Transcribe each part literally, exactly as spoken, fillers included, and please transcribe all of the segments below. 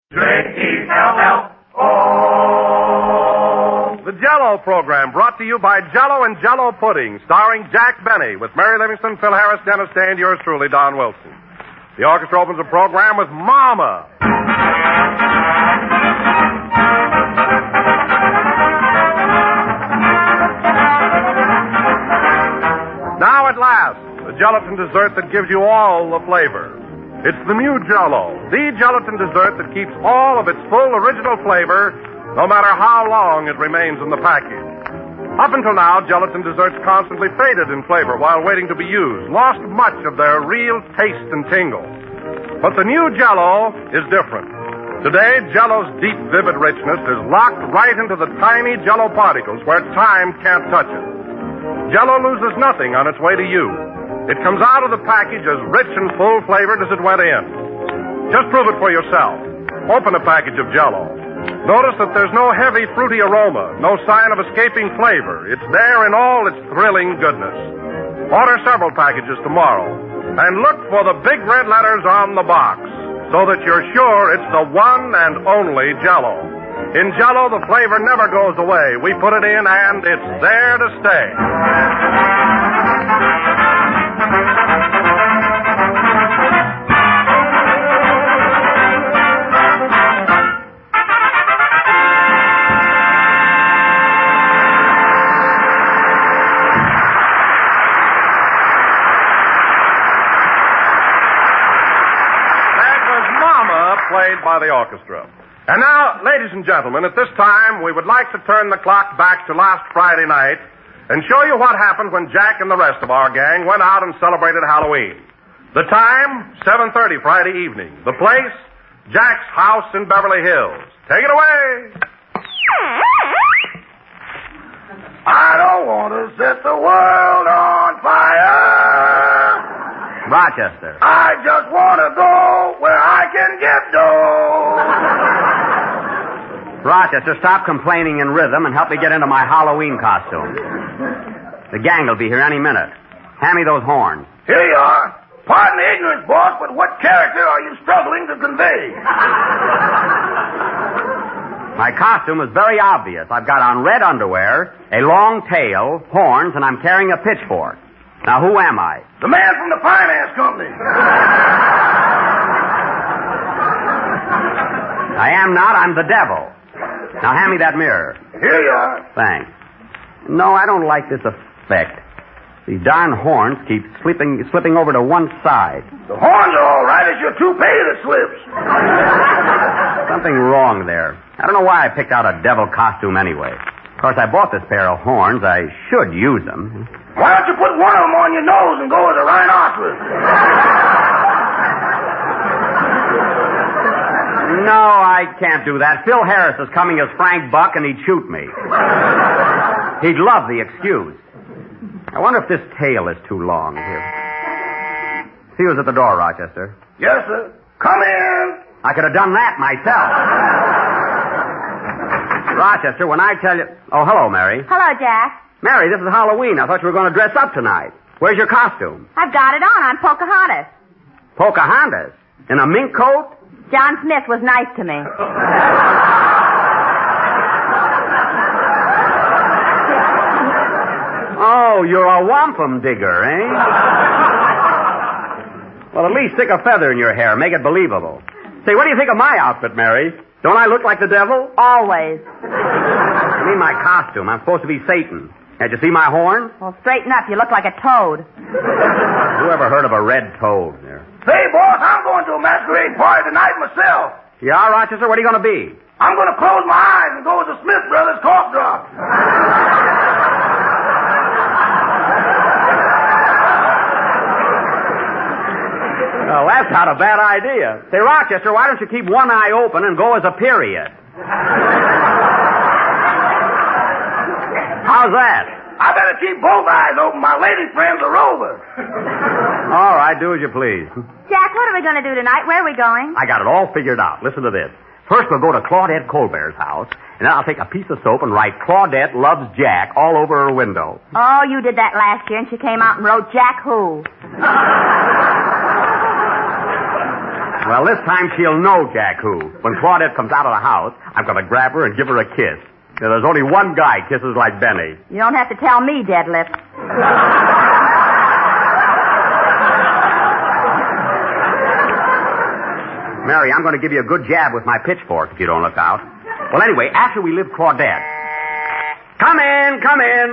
Drink E L L O. The Jell-O program brought to you by Jell-O and Jell-O Pudding, starring Jack Benny with Mary Livingston, Phil Harris, Dennis Day, and yours truly, Don Wilson. The orchestra opens the program with Mama. Now at last, the gelatin dessert that gives you all the flavor. It's the new Jell-O, the gelatin dessert that keeps all of its full original flavor, no matter how long it remains in the package. Up until now, gelatin desserts constantly faded in flavor while waiting to be used, lost much of their real taste and tingle. But the new Jell-O is different. Today, Jell-O's deep, vivid richness is locked right into the tiny Jell-O particles where time can't touch it. Jell-O loses nothing on its way to you. It comes out of the package as rich and full-flavored as it went in. Just prove it for yourself. Open a package of Jell-O. Notice that there's no heavy, fruity aroma, no sign of escaping flavor. It's there in all its thrilling goodness. Order several packages tomorrow. And look for the big red letters on the box so that you're sure it's the one and only Jell-O. In Jell-O, the flavor never goes away. We put it in, and it's there to stay. Played by the orchestra. And now, ladies and gentlemen, at this time, we would like to turn the clock back to last Friday night and show you what happened when Jack and the rest of our gang went out and celebrated Halloween. The time, seven thirty Friday evening. The place, Jack's house in Beverly Hills. Take it away. I don't want to set the world on fire. Rochester. I just want to go where I can get dough. Rochester, stop complaining in rhythm and help me get into my Halloween costume. The gang will be here any minute. Hand me those horns. Here you are. Pardon the ignorance, boss, but what character are you struggling to convey? My costume is very obvious. I've got on red underwear, a long tail, horns, and I'm carrying a pitchfork. Now, who am I? The man from the finance company. I am not. I'm the devil. Now, hand me that mirror. Here you are. Thanks. No, I don't like this effect. These darn horns keep slipping, slipping over to one side. The horns are all right. It's your toupee that slips. Something wrong there. I don't know why I picked out a devil costume anyway. Of course, I bought this pair of horns. I should use them. Why don't you put one of them on your nose and go as a rhinoceros? No, I can't do that. Phil Harris is coming as Frank Buck, and he'd shoot me. He'd love the excuse. I wonder if this tail is too long here. See who's at the door, Rochester. Yes, sir. Come in. I could have done that myself. Rochester, when I tell you... Oh, hello, Mary. Hello, Jack. Mary, this is Halloween. I thought you were going to dress up tonight. Where's your costume? I've got it on. I'm Pocahontas. Pocahontas? In a mink coat? John Smith was nice to me. Oh, you're a wampum digger, eh? Well, at least stick a feather in your hair. Make it believable. Say, what do you think of my outfit, Mary? Don't I look like the devil? Always. I mean my costume. I'm supposed to be Satan. Had you see my horn? Well, straighten up. You look like a toad. Who ever heard of a red toad there? Hey, boss, I'm going to a masquerade party tonight myself. Yeah, Rochester? What are you going to be? I'm going to close my eyes and go as the Smith Brothers cough drop. Well, that's not a bad idea. Say, Rochester, why don't you keep one eye open and go as a period? How's that? I better keep both eyes open. My lady friend's a rover. All right, do as you please. Jack, what are we going to do tonight? Where are we going? I got it all figured out. Listen to this. First, we'll go to Claudette Colbert's house, and then I'll take a piece of soap and write Claudette loves Jack all over her window. Oh, you did that last year, and she came out and wrote Jack who? Well, this time she'll know Jack who. When Claudette comes out of the house, I'm going to grab her and give her a kiss. You know, there's only one guy kisses like Benny. You don't have to tell me, Deadlift. Mary, I'm going to give you a good jab with my pitchfork if you don't look out. Well, anyway, after we leave Claudette. Come in, come in.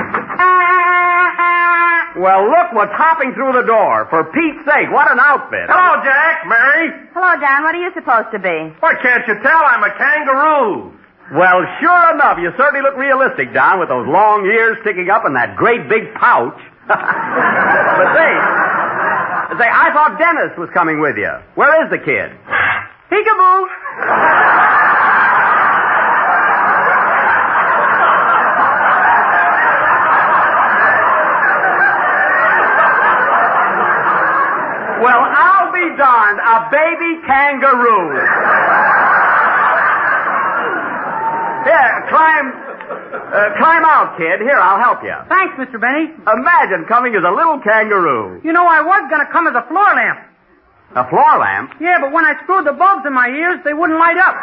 Well, look what's hopping through the door. For Pete's sake, what an outfit. Hello, Jack, Mary. Hello, Don. What are you supposed to be? Why can't you tell I'm a kangaroo? Well, sure enough, you certainly look realistic, Don, with those long ears sticking up and that great big pouch. But say, say, I thought Dennis was coming with you. Where is the kid? Peekaboo. Well, I'll be darned. A baby kangaroo. Here, climb, uh, climb out, kid. Here, I'll help you. Thanks, Mister Benny. Imagine coming as a little kangaroo. You know, I was going to come as a floor lamp. A floor lamp? Yeah, but when I screwed the bulbs in my ears, they wouldn't light up.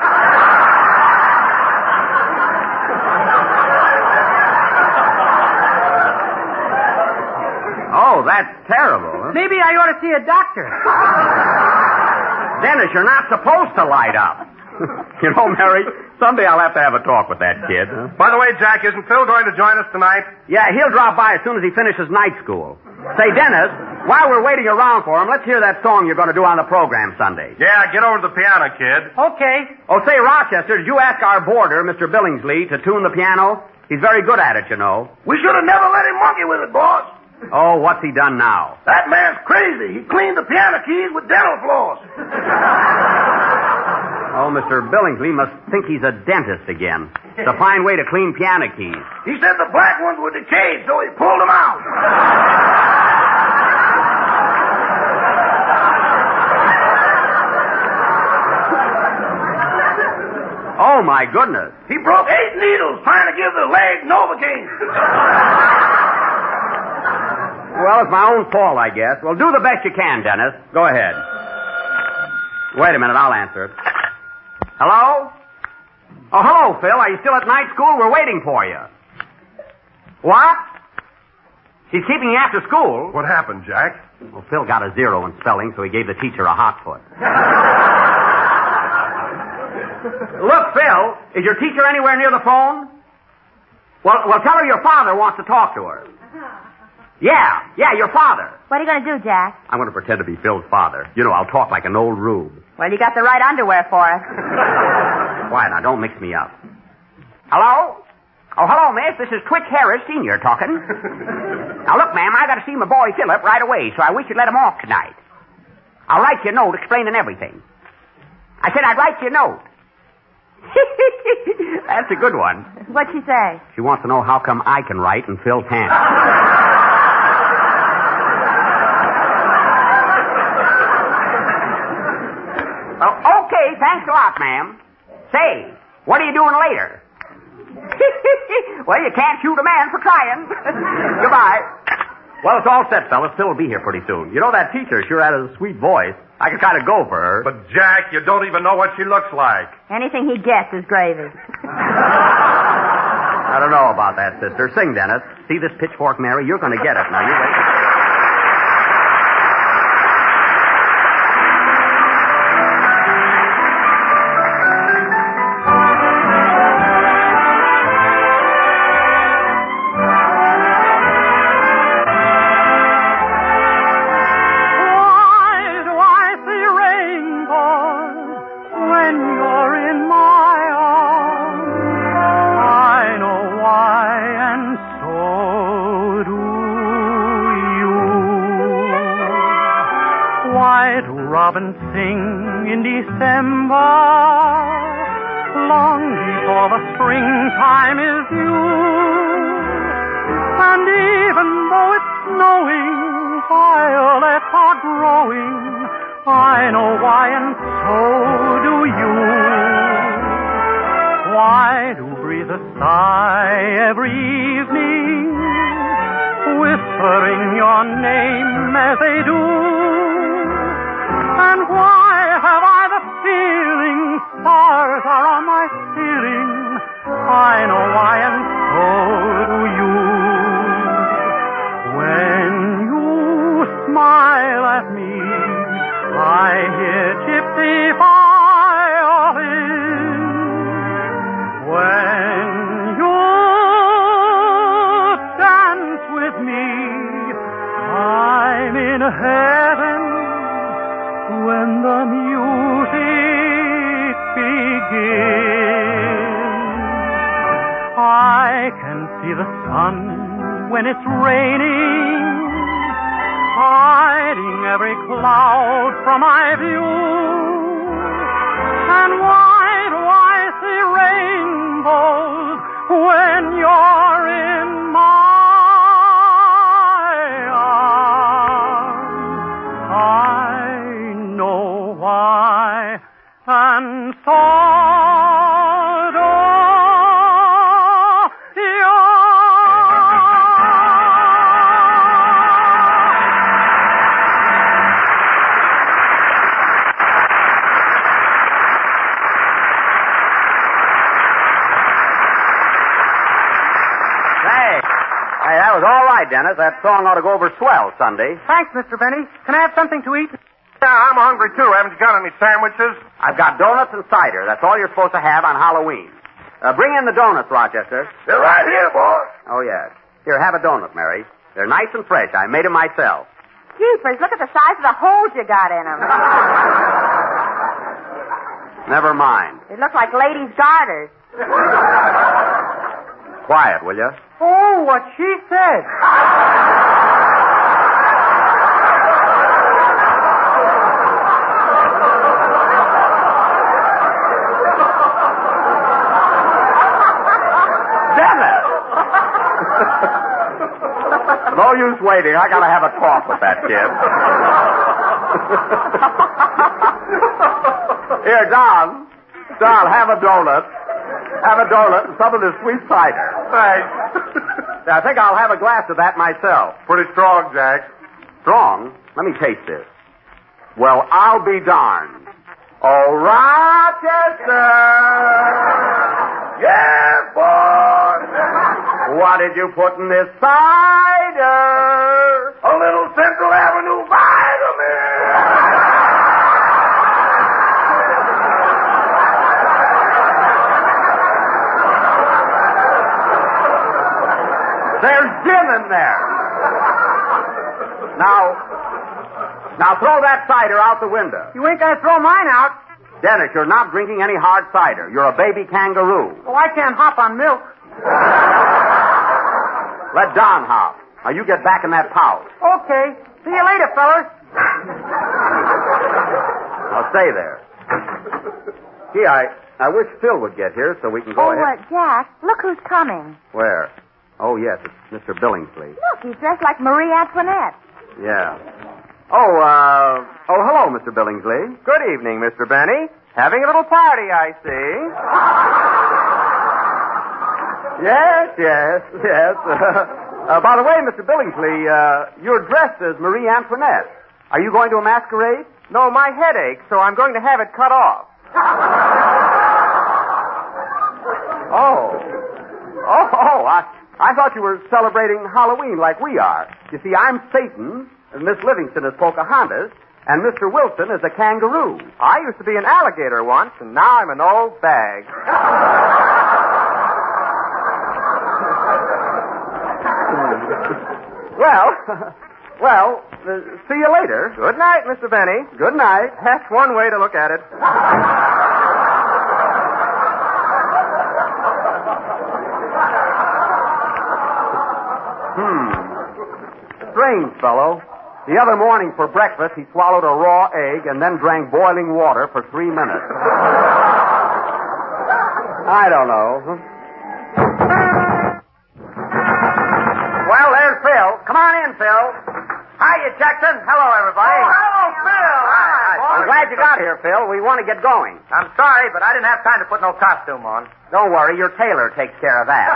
Oh, that's terrible. Huh? Maybe I ought to see a doctor. Dennis, you're not supposed to light up. You know, Mary, someday I'll have to have a talk with that kid. Huh? By the way, Jack, isn't Phil going to join us tonight? Yeah, he'll drop by as soon as he finishes night school. Say, Dennis, while we're waiting around for him, let's hear that song you're going to do on the program Sunday. Yeah, get over to the piano, kid. Okay. Oh, say, Rochester, did you ask our boarder, Mister Billingsley, to tune the piano? He's very good at it, you know. We should have never let him monkey with it, boss. Oh, what's he done now? That man's crazy. He cleaned the piano keys with dental floss. Oh, Mister Billingsley must think he's a dentist again. It's a fine way to clean piano keys. He said the black ones were decayed, so he pulled them out. Oh, my goodness. He broke eight needles trying to give the leg Novocaine. Well, it's my own fault, I guess. Well, do the best you can, Dennis. Go ahead. Wait a minute, I'll answer it. Hello? Oh, hello, Phil. Are you still at night school? We're waiting for you. What? She's keeping you after school? What happened, Jack? Well, Phil got a zero in spelling, so he gave the teacher a hot foot. Look, Phil, is your teacher anywhere near the phone? Well, well, tell her your father wants to talk to her. Yeah, yeah, your father. What are you going to do, Jack? I'm going to pretend to be Phil's father. You know, I'll talk like an old rube. Well, you got the right underwear for it. Quiet now, don't mix me up. Hello? Oh, hello, miss. This is Twitch Harris, Senior, talking. Now, look, ma'am, I got to see my boy Philip right away, so I wish you'd let him off tonight. I'll write you a note explaining everything. I said I'd write you a note. That's a good one. What'd she say? She wants to know how come I can write and Phil can't. Oh, okay, thanks a lot, ma'am. Say, what are you doing later? Well, you can't shoot a man for trying. Goodbye. Well, it's all set, fellas. Phil will be here pretty soon. You know, that teacher sure had a sweet voice. I could kind of go for her. But, Jack, you don't even know what she looks like. Anything he gets is gravy. I don't know about that, sister. Sing, Dennis. See this pitchfork, Mary? You're going to get it. Now, you wait. Robin sing in December, long before the springtime is due. And even though it's snowing, violets are growing. I know why, and so do you. Why do breathe a sigh every evening, whispering your name as they do? And why are on my ceiling. I know why, and so do you. When you smile at me, I hear gypsy violins. When you dance with me, I'm in heaven. When the music begins, I can see the sun when it's raining, hiding every cloud from my view. And why do I see rainbows when you're in my arms? I know why, and so do you. Hey, that was all right, Dennis. That song ought to go over swell Sunday. Thanks, Mister Benny. Can I have something to eat? Yeah, I'm hungry, too. Haven't you got any sandwiches? I've got donuts and cider. That's all you're supposed to have on Halloween. Uh, bring in the donuts, Rochester. They're right here, boss. Oh, yes. Here, have a donut, Mary. They're nice and fresh. I made them myself. Jeepers, look at the size of the holes you got in them. Never mind. They look like ladies' garters. Quiet, will you? Oh, what she said. Dennis! No use waiting. I gotta have a talk with that kid. Here, Don. Don, have a donut. Have a donut and some of this sweet cider. Thanks. I think I'll have a glass of that myself. Pretty strong, Jack. Strong? Let me taste this. Well, I'll be darned. Oh, Rochester! Yes, boss. What did you put in this cider? A little Central Avenue vitamin. There's gin in there. Now, now throw that cider out the window. You ain't gonna throw mine out. Dennis, you're not drinking any hard cider. You're a baby kangaroo. Oh, I can't hop on milk. Let Don hop. Now you get back in that pouch. Okay. See you later, fellas. Now stay there. Gee, I, I wish Phil would get here so we can go Oh, ahead. uh, Jack, look who's coming. Where? Oh, yes, it's Mister Billingsley. Look, he's dressed like Marie Antoinette. Yeah. Oh, uh, oh, hello, Mister Billingsley. Good evening, Mister Benny. Having a little party, I see. Yes, yes, yes. Uh, uh, by the way, Mister Billingsley, uh, you're dressed as Marie Antoinette. Are you going to a masquerade? No, my head aches, so I'm going to have it cut off. Oh. Oh, oh, I, I thought you were celebrating Halloween like we are. You see, I'm Satan, and Miss Livingston is Pocahontas, and Mister Wilson is a kangaroo. I used to be an alligator once, and now I'm an old bag. Well, well, uh, see you later. Good night, Mister Benny. Good night. That's one way to look at it. Hmm. Strange fellow. The other morning for breakfast, he swallowed a raw egg and then drank boiling water for three minutes. I don't know. Well, there's Phil. Come on in, Phil. Hiya, Jackson. Hello, everybody. Oh, hello, Phil. Hi, I'm glad you got here, Phil. We want to get going. I'm sorry, but I didn't have time to put no costume on. Don't worry, your tailor takes care of that.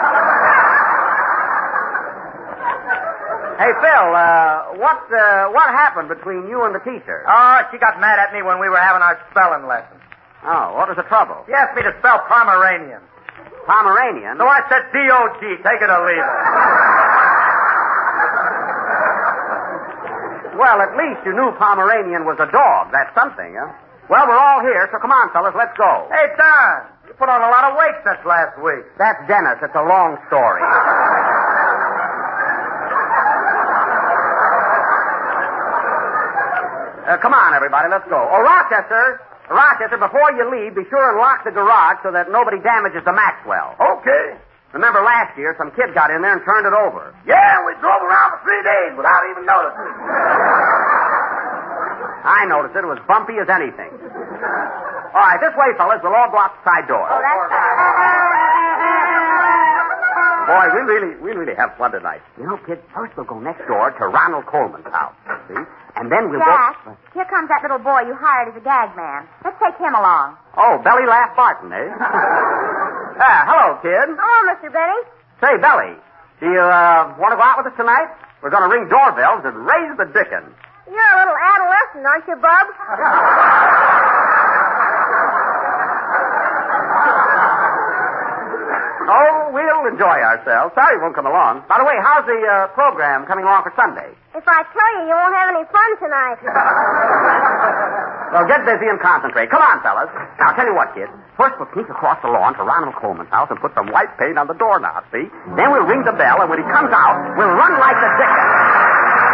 Hey, Phil, uh, what, uh, what happened between you and the teacher? Oh, she got mad at me when we were having our spelling lesson. Oh, what was the trouble? He asked me to spell Pomeranian. Pomeranian? So I said D O G. Take it or leave it. Well, at least you knew Pomeranian was a dog. That's something, huh? Well, we're all here, so come on, fellas, let's go. Hey, Don, you put on a lot of weight since last week. That's Dennis. It's a long story. uh, come on, everybody, let's go. Oh, Rochester, Rochester, before you leave, be sure and lock the garage so that nobody damages the Maxwell. Okay. Remember last year, some kid got in there and turned it over. Yeah, we drove around for three days without even noticing. I noticed it. It was bumpy as anything. All right, this way, fellas. We'll all go out the side door. Oh, that's Boy, we really, we really have fun tonight. You know, kid, first we'll go next door to Ronald Coleman's house, see? And then we'll Jack, go... here comes that little boy you hired as a gag man. Let's take him along. Oh, Belly Laugh Barton, eh? ah, hello, kid. Hello, Mister Benny. Say, Belly, do you, uh, want to go out with us tonight? We're going to ring doorbells and raise the dickens. You're a little adolescent, aren't you, Bub? Oh, we'll enjoy ourselves. Sorry you won't come along. By the way, how's the uh, program coming along for Sunday? If I tell you, you won't have any fun tonight. Well, get busy and concentrate. Come on, fellas. Now, I'll tell you what, kid. First, we'll sneak across the lawn to Ronald Coleman's house and put some white paint on the doorknob, see? Then we'll ring the bell, and when he comes out, we'll run like the dickens.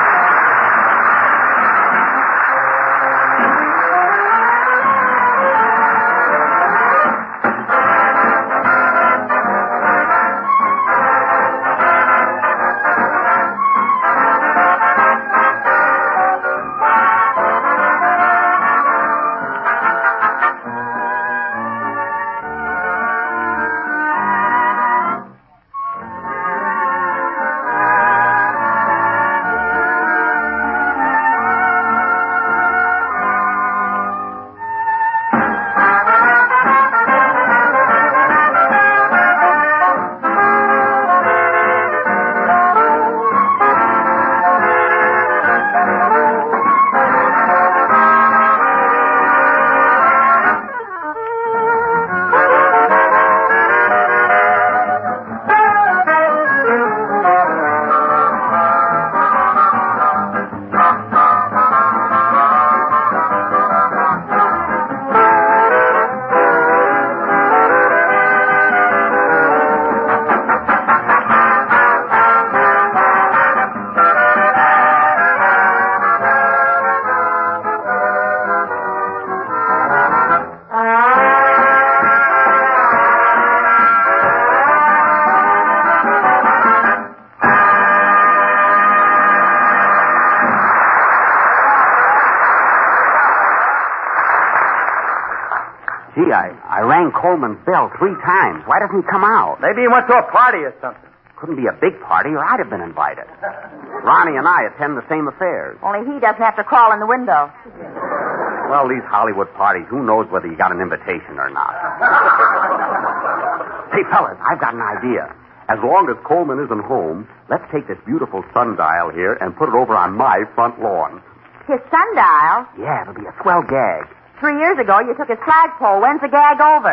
Gee, I, I rang Coleman's bell three times. Why doesn't he come out? Maybe he went to a party or something. Couldn't be a big party, or I'd have been invited. Ronnie and I attend the same affairs. Only he doesn't have to crawl in the window. Well, these Hollywood parties, who knows whether you got an invitation or not? Hey, fellas, I've got an idea. As long as Coleman isn't home, let's take this beautiful sundial here and put it over on my front lawn. His sundial? Yeah, it'll be a swell gag. Three years ago, you took his flagpole. When's the gag over?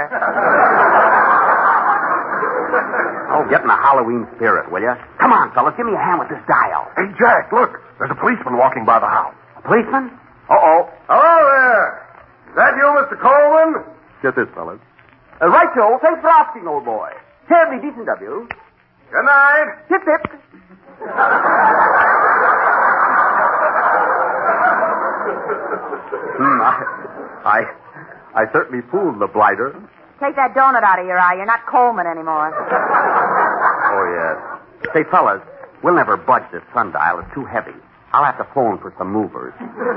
Oh, get in the Halloween spirit, will you? Come on, fellas, give me a hand with this dial. Hey, Jack, look. There's a policeman walking by the house. A policeman? Uh-oh. Hello there. Is that you, Mister Coleman? Get this, fellas. Uh, right, Joe. Thanks for asking, old boy. Terribly decent of you. Good night. Hip, hip. hmm, I, I, I certainly fooled the blighter. Take that donut out of your eye. You're not Coleman anymore. Oh, yes. Say, fellas, we'll never budge this sundial. It's too heavy. I'll have to phone for some movers.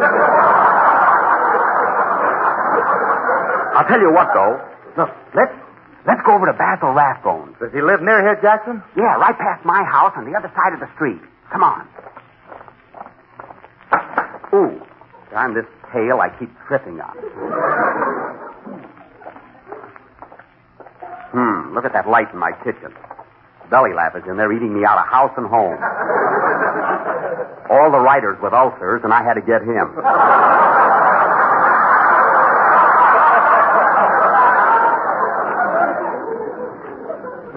I'll tell you what, though. Look, let's let's go over to Basil Rathbone's. Does he live near here, Jackson? Yeah, right past my house on the other side of the street. Come on. Ooh, darn this tail I keep tripping on. Hmm, look at that light in my kitchen. Belly Laugh is in there eating me out of house and home. All the writers with ulcers, and I had to get him.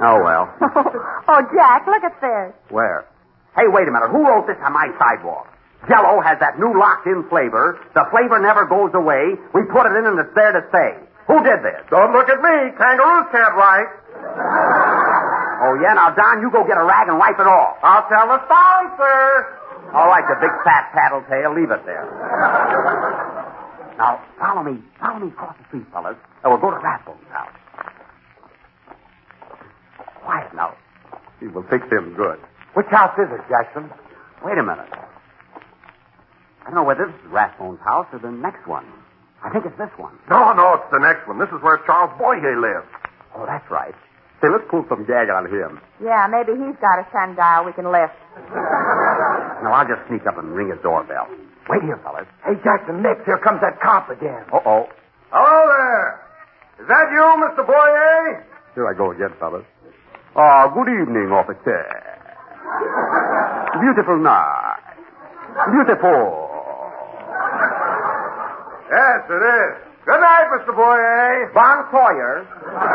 Oh, well. Oh, Jack, look at this. Where? Hey, wait a minute. Who wrote this on my sidewalk? Jell-O has that new locked-in flavor. The flavor never goes away. We put it in and it's there to stay. Who did this? Don't look at me. Kangaroos can't write. Oh, yeah? Now, Don, you go get a rag and wipe it off. I'll tell the sponsor. All right, you big fat tattletale. Leave it there. Now, follow me. Follow me across the street, fellas, and we'll go to Rathbone's house. Quiet now. He will fix him good. Which house is it, Jackson? Wait a minute. I don't know whether this is Rathbone's house or the next one. I think it's this one. No, no, it's the next one. This is where Charles Boyer lives. Oh, that's right. Say, let's pull some gag on him. Yeah, maybe he's got a sundial we can lift. Now, I'll just sneak up and ring his doorbell. Wait here, fellas. Hey, Jackson, next, here comes that cop again. Uh-oh. Hello there. Is that you, Mister Boyer? Here I go again, fellas. Ah, good evening, officer. Beautiful night. Beautiful. Yes, it is. Good night, Mister Boyer. Bon Sawyer.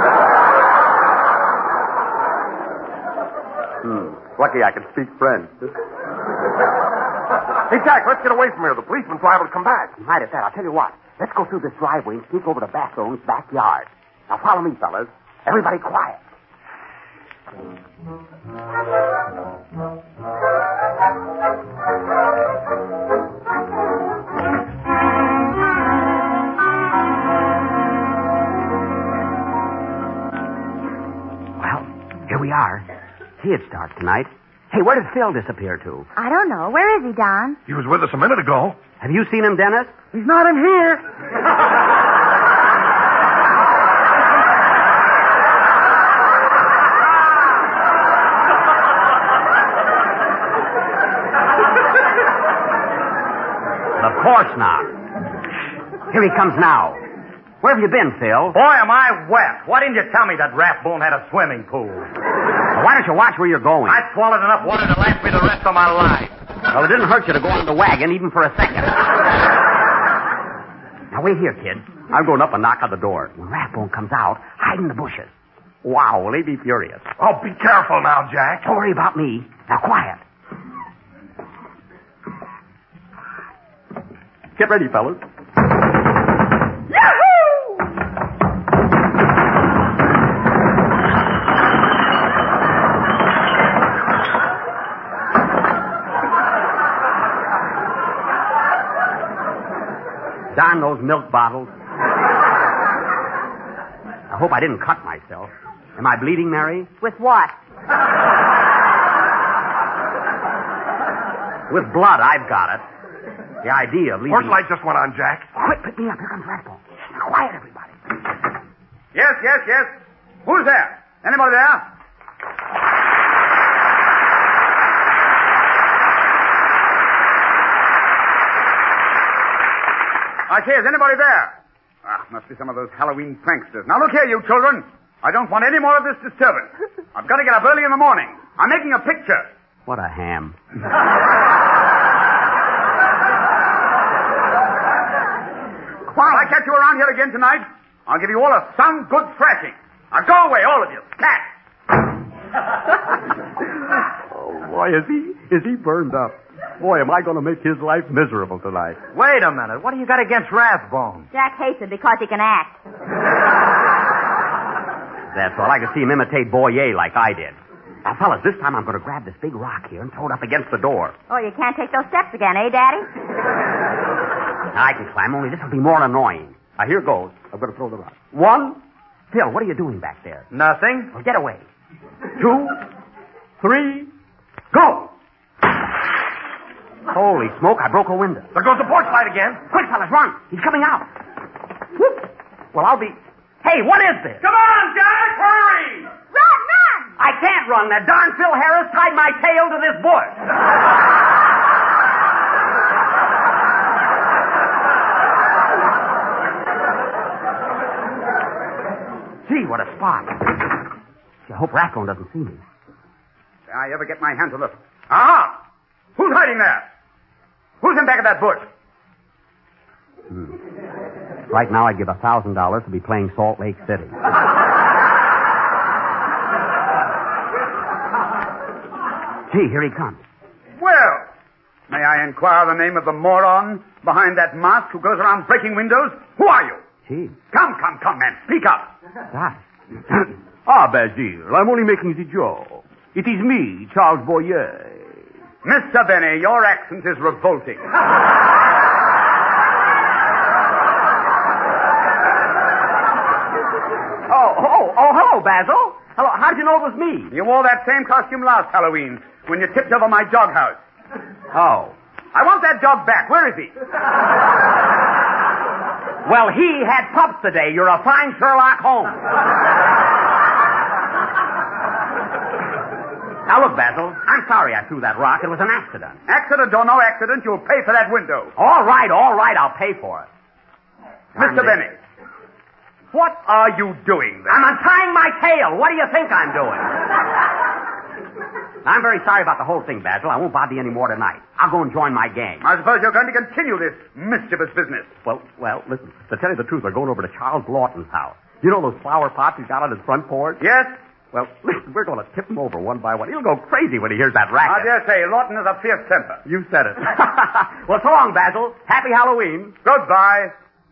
hmm. Lucky I can speak French. Hey, Jack, let's get away from here. The policeman's liable to come back. Right at that. I'll tell you what. Let's go through this driveway and sneak over to Bathrone's backyard. Now, follow me, fellas. Everybody quiet. Well, here we are. See, it's dark tonight. Hey, where did Phil disappear to? I don't know. Where is he, Don? He was with us a minute ago. Have you seen him, Dennis? He's not in here. Of course not. Here he comes now. Where have you been, Phil? Boy, am I wet. Why didn't you tell me that Rathbone had a swimming pool? Well, why don't you watch where you're going? I swallowed enough water to last me the rest of my life. Well, it didn't hurt you to go on the wagon even for a second. Now, wait here, kid. I'm going up and knock on the door. When Rathbone comes out, hide in the bushes. Wow, will he be furious? Oh, be careful now, Jack. Don't worry about me. Now, quiet. Get ready, fellas. Darn those milk bottles. I hope I didn't cut myself. Am I bleeding, Mary? With what? With blood, I've got it. The idea of leaving... Porch light just went on, Jack. Quick, pick me up. Here comes Rathbone. Now, quiet, everybody. Yes, yes, yes. Who's there? Anybody there? I say, is anybody there? Ah, must be some of those Halloween pranksters. Now, look here, you children. I don't want any more of this disturbance. I've got to get up early in the morning. I'm making a picture. What a ham. If I catch you around here again tonight, I'll give you all a sound good thrashing. Now, go away, all of you. Cat. Oh, boy, is he, is he burned up. Boy, am I going to make his life miserable tonight. Wait a minute. What do you got against Rathbone? Jack hates him because he can act. That's all. I can see him imitate Boyer like I did. Now, fellas, this time I'm going to grab this big rock here and throw it up against the door. Oh, you can't take those steps again, eh, Daddy? I can climb, only this will be more annoying. Now, here goes. I'm going to throw the rock. One. Phil, what are you doing back there? Nothing. Well, get away. Two. Three. Go! Holy smoke, I broke a window. There goes the porch light again. Quick, fellas, run. He's coming out. Whoop. Well, I'll be... Hey, what is this? Come on, Jack, hurry! Run, run! I can't run. That darn Phil Harris tied my tail to this bush. Gee, what a spot. I hope Rathbone doesn't see me. Did I ever get my hands on this? Ah! Who's hiding there? Who's in back of that bush? Hmm. Right now, I'd give a thousand dollars to be playing Salt Lake City. Gee, here he comes. Well, may I inquire the name of the moron behind that mask who goes around breaking windows? Who are you? Gee. Come, come, come, man. Speak up. That. Ah, Basil, I'm only making the joke. It is me, Charles Boyer. Mister Benny, your accent is revolting. Oh, oh, oh, hello, Basil. Hello, how did you know it was me? You wore that same costume last Halloween when you tipped over my dog house. Oh. I want that dog back. Where is he? Well, he had pups today. You're a fine Sherlock Holmes. Now, look, Basil, I'm sorry I threw that rock. It was an accident. Accident or no accident, you'll pay for that window. All right, all right, I'll pay for it. Mister Benny, what are you doing there? I'm untying my tail. What do you think I'm doing? I'm very sorry about the whole thing, Basil. I won't bother you any more tonight. I'll go and join my gang. I suppose you're going to continue this mischievous business. Well, well, listen, to tell you the truth, we're going over to Charles Lawton's house. You know those flower pots he's got on his front porch? Yes? Well, listen, we're going to tip him over one by one. He'll go crazy when he hears that I racket. dare say, Lawton has a fierce temper. You said it. Well, so long, Basil. Happy Halloween. Goodbye.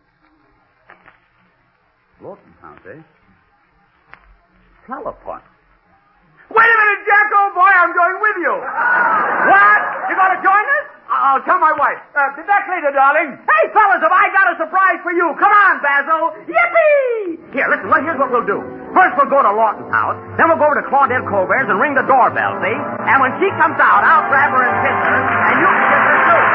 Lawton's house, eh? Telephone. Wait a minute, Jack, old boy, I'm going with you. What? You going to join us? I'll tell my wife. Uh, be back later, darling. Hey, fellas, have I got a surprise for you? Come on, Basil. Yippee! Here, listen, well, here's what we'll do. First, we'll go to Lawton's house. Then we'll go over to Claudette Colbert's and ring the doorbell, see? And when she comes out, I'll grab her and kiss her, and you can kiss her, too.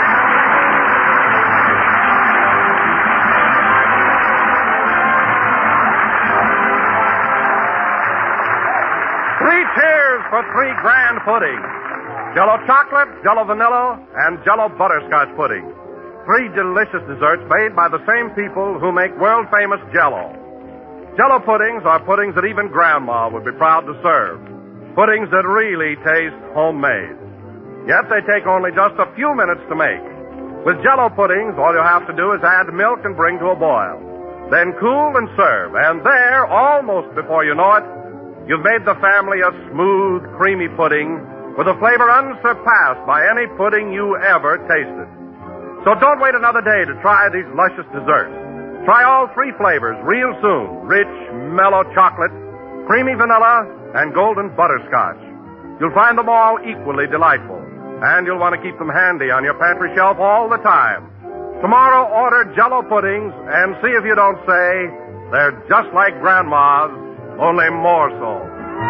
Three cheers for three grand puddings. Jello chocolate, Jello vanilla, and Jello butterscotch pudding. Three delicious desserts made by the same people who make world-famous Jello. Jello puddings are puddings that even Grandma would be proud to serve. Puddings that really taste homemade. Yet they take only just a few minutes to make. With Jello puddings, all you have to do is add milk and bring to a boil. Then cool and serve. And there, almost before you know it, you've made the family a smooth, creamy pudding with a flavor unsurpassed by any pudding you ever tasted. So don't wait another day to try these luscious desserts. Try all three flavors real soon. Rich, mellow chocolate, creamy vanilla, and golden butterscotch. You'll find them all equally delightful. And you'll want to keep them handy on your pantry shelf all the time. Tomorrow, order Jello puddings and see if you don't say they're just like Grandma's, only more so.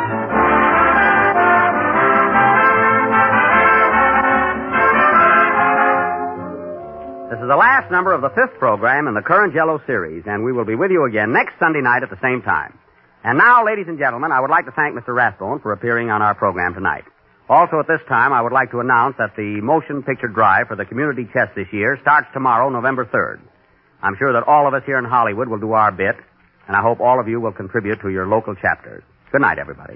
This is the last number of the fifth program in the current Jello series, and we will be with you again next Sunday night at the same time. And now, ladies and gentlemen, I would like to thank Mister Rathbone for appearing on our program tonight. Also, at this time, I would like to announce that the motion picture drive for the community chest this year starts tomorrow, November third. I'm sure that all of us here in Hollywood will do our bit, and I hope all of you will contribute to your local chapters. Good night, everybody.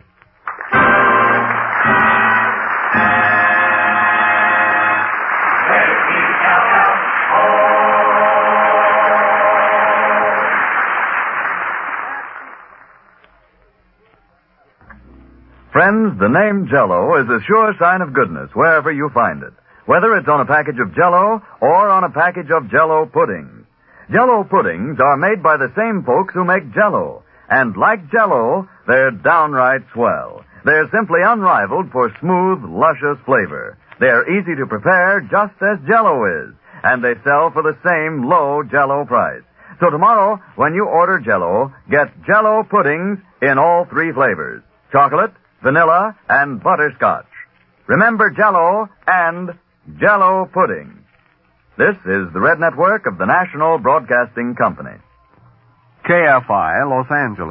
Friends, the name Jell-O is a sure sign of goodness wherever you find it, whether it's on a package of Jell-O or on a package of Jell-O puddings. Jell-O puddings are made by the same folks who make Jell-O, and like Jell-O, they're downright swell. They're simply unrivaled for smooth, luscious flavor. They're easy to prepare just as Jell-O is, and they sell for the same low Jell-O price. So tomorrow, when you order Jell-O, get Jell-O puddings in all three flavors: chocolate, vanilla, and butterscotch. Remember Jell-O and Jell-O pudding. This is the Red Network of the National Broadcasting Company. K F I, Los Angeles.